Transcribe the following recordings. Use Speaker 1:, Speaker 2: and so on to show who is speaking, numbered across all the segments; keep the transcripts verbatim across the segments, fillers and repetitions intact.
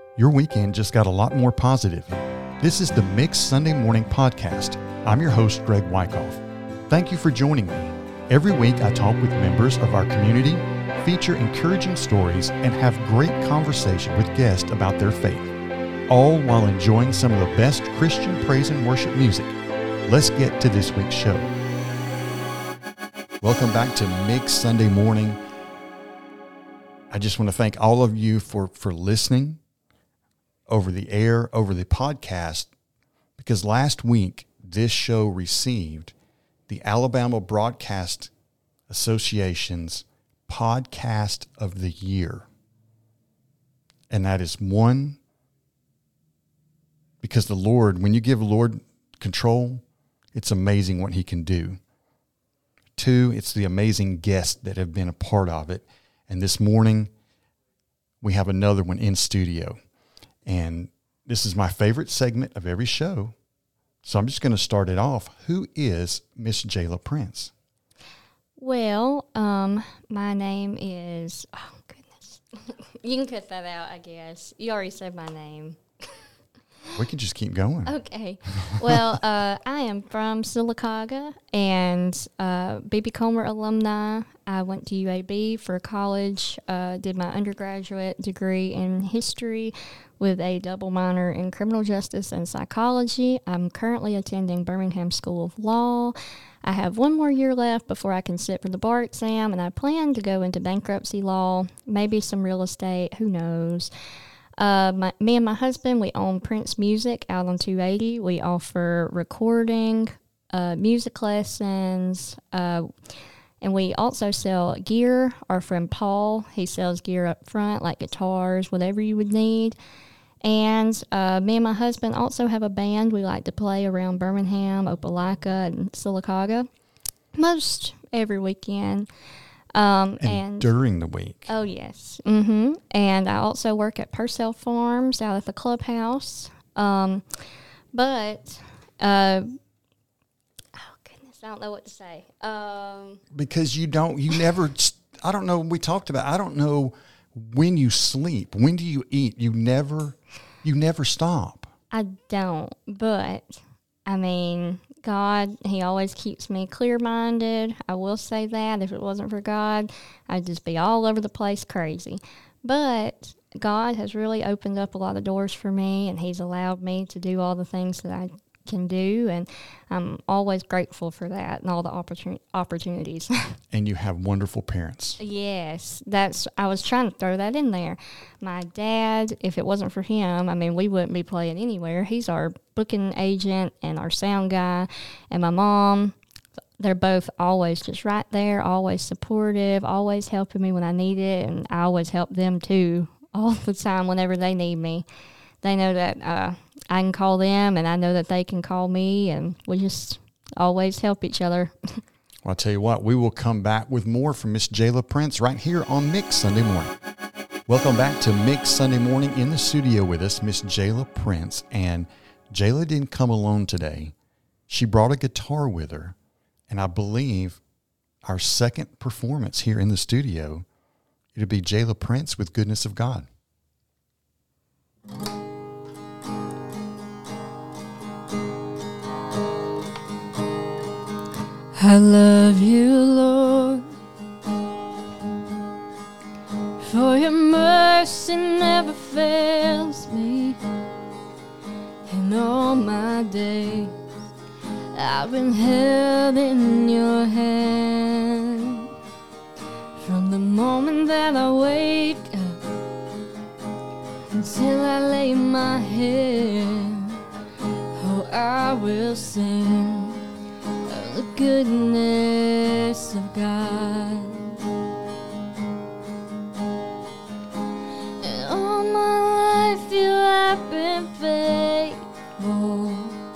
Speaker 1: Your weekend just got a lot more positive. This is the Mixed Sunday Morning Podcast. I'm your host, Greg Wyckoff. Thank you for joining me. Every week I talk with members of our community, feature encouraging stories, and have great conversation with guests about their faith, all while enjoying some of the best Christian praise and worship music. Let's get to this week's show. Welcome back to Mixed Sunday Morning. I just want to thank all of you for, for listening over the air, over the podcast, because last week this show received the Alabama Broadcast Association's Podcast of the Year. And that is one, because the Lord, when you give the Lord control, it's amazing what he can do. Two, it's the amazing guests that have been a part of it. And this morning, we have another one in studio. And this is my favorite segment of every show. So I'm just going to start it off. Who is Miss Jayla Prince?
Speaker 2: Well, um, my name is, oh, goodness. You can cut that out, I guess. You already said my name.
Speaker 1: We can just keep going.
Speaker 2: Okay. Well, uh, I am from Sylacauga and uh, B B Comer alumni. I went to U A B for college, uh, did my undergraduate degree in history with a double minor in criminal justice and psychology. I'm currently attending Birmingham School of Law. I have one more year left before I can sit for the bar exam, and I plan to go into bankruptcy law, maybe some real estate, who knows. Uh, my, me and my husband, we own Prince Music out on two eighty. We offer recording, uh, music lessons, uh, and we also sell gear. Our friend Paul, he sells gear up front, like guitars, whatever you would need. And uh, me and my husband also have a band. We like to play around Birmingham, Opelika, and Sylacauga most every weekend. Um,
Speaker 1: and, and during the week.
Speaker 2: Oh, yes. Mm-hmm. And I also work at Purcell Farms out at the clubhouse. Um, but, uh, oh, goodness, I don't know what to say. Um,
Speaker 1: because you don't, you never, I don't know, we talked about, I don't know when you sleep. When do you eat? You never, you never stop.
Speaker 2: I don't, but, I mean, God, he always keeps me clear-minded. I will say that. If it wasn't for God, I'd just be all over the place crazy. But God has really opened up a lot of doors for me, and he's allowed me to do all the things that I can do, and I'm always grateful for that and all the opportun- opportunities.
Speaker 1: And you have wonderful parents.
Speaker 2: Yes, that's. I was trying to throw that in there. My dad, if it wasn't for him, I mean, we wouldn't be playing anywhere. He's our booking agent and our sound guy. And my mom, they're both always just right there, always supportive, always helping me when I need it, and I always help them too all the time whenever they need me. They know that uh, I can call them, and I know that they can call me, and we just always help each other.
Speaker 1: Well, I'll tell you what, we will come back with more from Miss Jayla Prince right here on Mixed Sunday Morning. Welcome back to Mixed Sunday Morning. In the studio with us, Miss Jayla Prince. And Jayla didn't come alone today. She brought a guitar with her. And I believe our second performance here in the studio, it'll be Jayla Prince with Goodness of God.
Speaker 2: I love you, Lord, for your mercy never fails me. In all my days, I've been held in your hand. From the moment that I wake up until I lay my head, oh, I will sing the goodness of God. And all my life you have been faithful.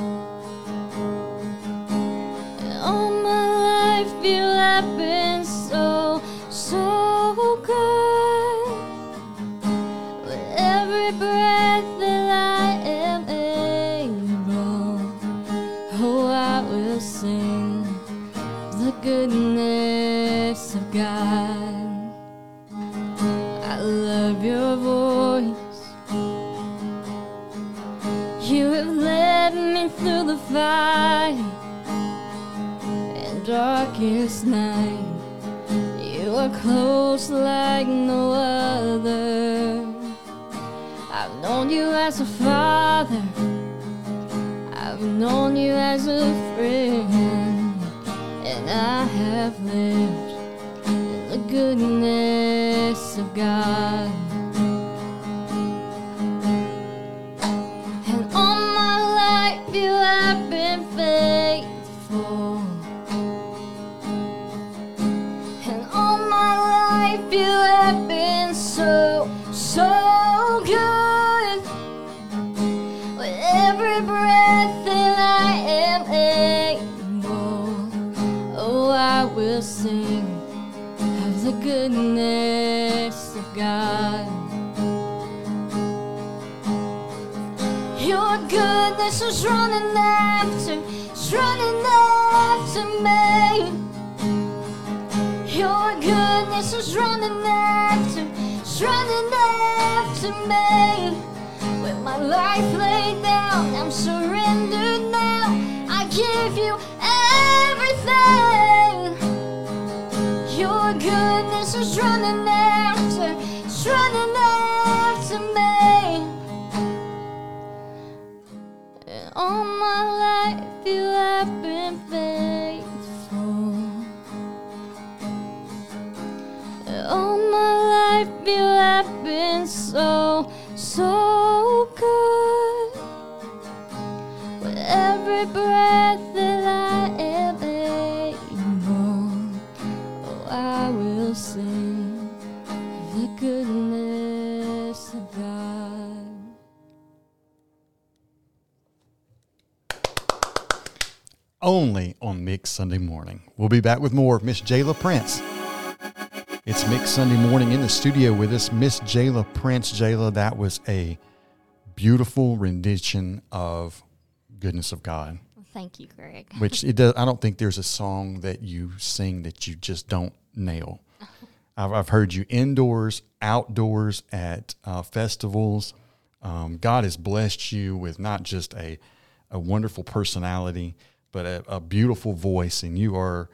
Speaker 2: And all my life you have been so, so good. With every breath that I am able, oh, I will sing the goodness of God. I love your voice. through the fire and darkest night. You are close like no other. I've known you as a father, I've known you as a friend, and I have lived in the goodness of God. And all my life you have been faithful, and all my life you have been so, so good. With every breath that I am able, oh, I will sing of the goodness of God. Your goodness is running after, is running after me. Your goodness is running after, is running after me. With my life laid down, I'm surrendered now. I give you everything. Your goodness is running after, is running after me. And all my life you have been faithful. And all my life you have been so, so good. With every breath that I am able, oh, I will sing of the goodness of God.
Speaker 1: Only on Mixed Sunday Morning. We'll be back with more. Miss Jayla Prince. It's Mixed Sunday Morning in the studio with us, Miss Jayla Prince. Jayla, that was a beautiful rendition of Goodness of God.
Speaker 2: Well, thank you, Greg.
Speaker 1: Which it does. I don't think there's a song that you sing that you just don't nail. I've, I've heard you indoors, outdoors, at uh, festivals. Um, God has blessed you with not just a a wonderful personality, but a, a beautiful voice, and you are.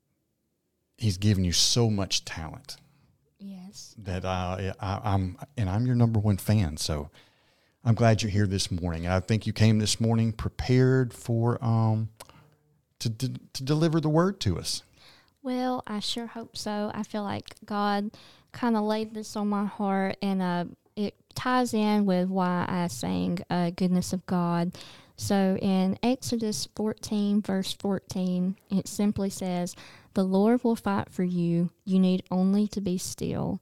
Speaker 1: He's given you so much talent.
Speaker 2: Yes.
Speaker 1: That I, I, I'm, and I'm your number one fan. So I'm glad you're here this morning. And I think you came this morning prepared for um to to, to deliver the word to us.
Speaker 2: Well, I sure hope so. I feel like God kind of laid this on my heart, and uh, it ties in with why I sang uh, Goodness of God. So in Exodus fourteen, verse fourteen, it simply says, "The Lord will fight for you. You need only to be still."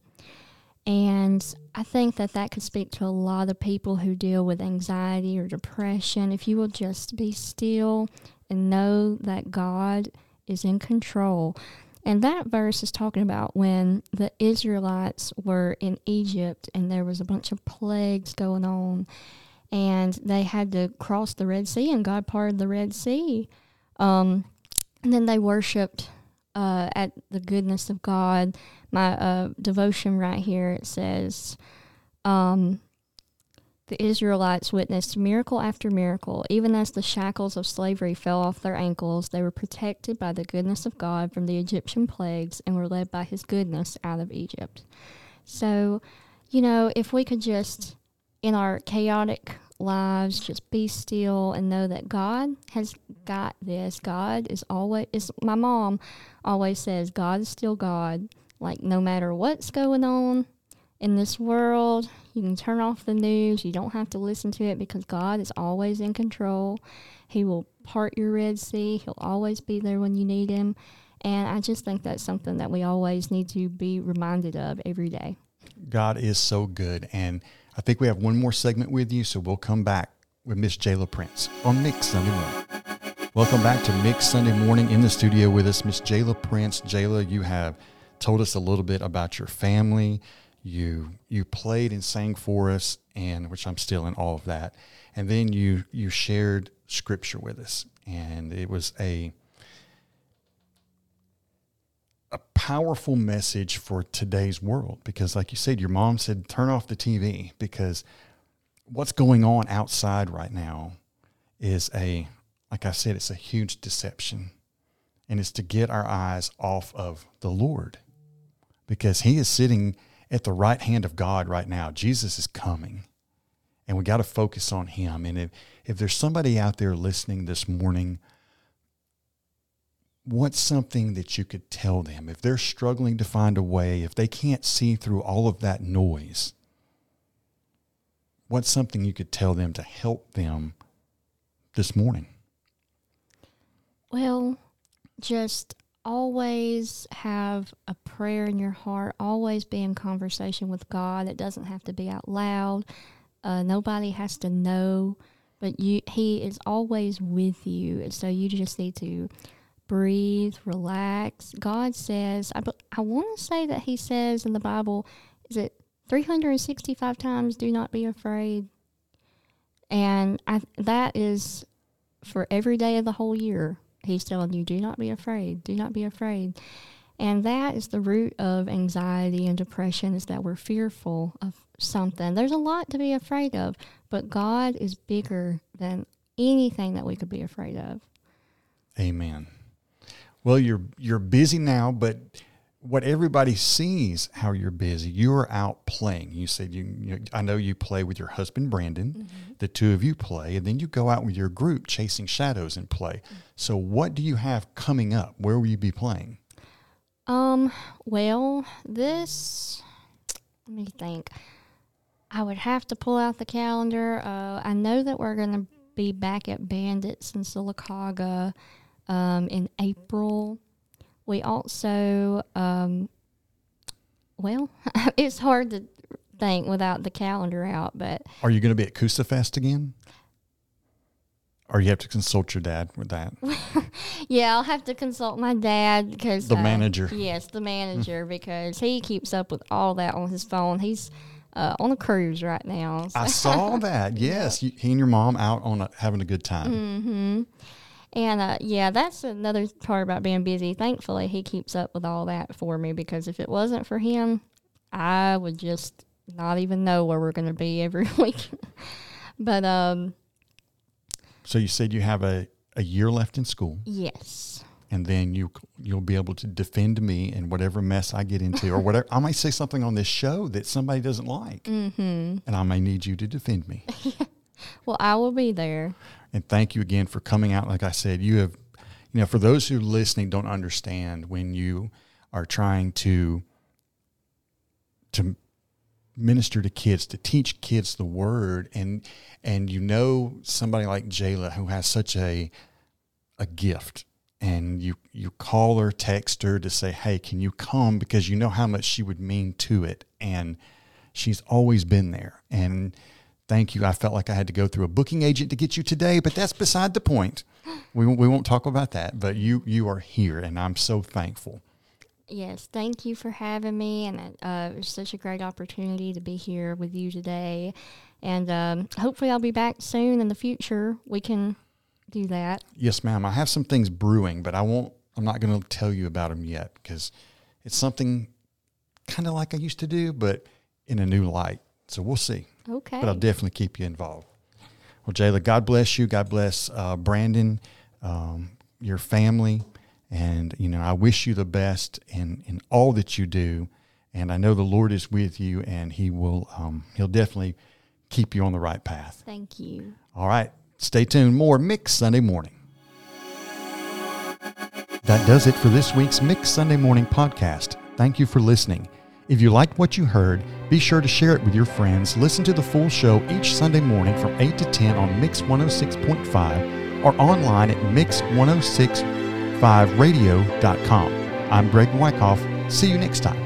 Speaker 2: And I think that that could speak to a lot of people who deal with anxiety or depression. If you will just be still and know that God is in control. And that verse is talking about when the Israelites were in Egypt and there was a bunch of plagues going on, and they had to cross the Red Sea, and God parted the Red Sea. Um, and then they worshiped uh, at the goodness of God. My uh, devotion right here, it says, um, the Israelites witnessed miracle after miracle. Even as the shackles of slavery fell off their ankles, they were protected by the goodness of God from the Egyptian plagues and were led by his goodness out of Egypt. So, you know, if we could just, in our chaotic lives, just be still and know that God has got this. God is always, is, my mom always says, God is still God. Like, no matter what's going on in this world, you can turn off the news. You don't have to listen to it because God is always in control. He will part your Red Sea. He'll always be there when you need him. And I just think that's something that we always need to be reminded of every day.
Speaker 1: God is so good. And I think we have one more segment with you, so we'll come back with Miss Jayla Prince on Mixed Sunday Morning. Welcome back to Mixed Sunday Morning. In the studio with us, Miss Jayla Prince. Jayla, you have told us a little bit about your family. You you played and sang for us, and which I'm still in awe of that. And then you you shared scripture with us, and it was a a powerful message for today's world, because like you said, your mom said, turn off the T V, because what's going on outside right now is a like I said, it's a huge deception. And it's to get our eyes off of the Lord, because he is sitting at the right hand of God right now. Jesus is coming, and we got to focus on him. And if, if there's somebody out there listening this morning, what's something that you could tell them? If they're struggling to find a way, if they can't see through all of that noise, what's something you could tell them to help them this morning?
Speaker 2: Well, just always have a prayer in your heart. Always be in conversation with God. It doesn't have to be out loud. Uh, nobody has to know, but you, he is always with you. And so you just need to breathe, relax. God says, I, I want to say that he says in the Bible, is it three hundred sixty-five times, do not be afraid? And I, that is for every day of the whole year. He's telling you, do not be afraid. Do not be afraid. And that is the root of anxiety and depression, is that we're fearful of something. There's a lot to be afraid of, but God is bigger than anything that we could be afraid of.
Speaker 1: Amen. Well, you're you're busy now, but what everybody sees how you're busy, you're out playing. You said you, you I know you play with your husband, Brandon. Mm-hmm. The two of you play, and then you go out with your group, Chasing Shadows, and play. Mm-hmm. So what do you have coming up? Where will you be playing?
Speaker 2: Um, well, this, let me think. I would have to pull out the calendar. Uh, I know that we're going to be back at Bandits in Sylacauga um, in April. We also, um, well, it's hard to think without the calendar out, but...
Speaker 1: Are you going to be at Coosa Fest again? Or you have to consult your dad with that?
Speaker 2: Yeah, I'll have to consult my dad because...
Speaker 1: The
Speaker 2: uh,
Speaker 1: manager.
Speaker 2: Yes, the manager, because he keeps up with all that on his phone. He's uh, on a cruise right now. So.
Speaker 1: I saw that, yes. You, he and your mom out on a, having a good time.
Speaker 2: Mm-hmm. And, uh, yeah, that's another part about being busy. Thankfully, he keeps up with all that for me, because if it wasn't for him, I would just not even know where we're going to be every week. But, um...
Speaker 1: So you said you have a, a year left in school.
Speaker 2: Yes.
Speaker 1: And then you, you'll be able to defend me in whatever mess I get into, or whatever. I might say something on this show that somebody doesn't like,
Speaker 2: mm-hmm.
Speaker 1: and I may need you to defend me.
Speaker 2: Well, I will be there.
Speaker 1: And thank you again for coming out. Like I said, you have, you know, for those who are listening don't understand, when you are trying to, to minister to kids, to teach kids the word, and and you know somebody like Jayla who has such a a gift, and you you call her, text her to say, hey, can you come, because you know how much she would mean to it, and she's always been there. And thank you. I felt like I had to go through a booking agent to get you today, but that's beside the point. We we won't talk about that, but you you are here, and I'm so thankful.
Speaker 2: Yes, thank you for having me, and uh, it was such a great opportunity to be here with you today. And um, hopefully I'll be back soon in the future. We can do that.
Speaker 1: Yes, ma'am. I have some things brewing, but I won't. I'm not going to tell you about them yet, because it's something kind of like I used to do, but in a new light. So we'll see.
Speaker 2: Okay.
Speaker 1: But I'll definitely keep you involved. Well, Jayla, God bless you. God bless uh, Brandon, um, your family. And, you know, I wish you the best in, in all that you do. And I know the Lord is with you, and he will, um, he'll definitely keep you on the right path.
Speaker 2: Thank you.
Speaker 1: All right. Stay tuned. More Mix Sunday Morning. That does it for this week's Mix Sunday Morning podcast. Thank you for listening. If you liked what you heard, be sure to share it with your friends. Listen to the full show each Sunday morning from eight to ten on Mix one oh six point five or online at mix one oh six point five radio dot com. I'm Greg Wyckoff. See you next time.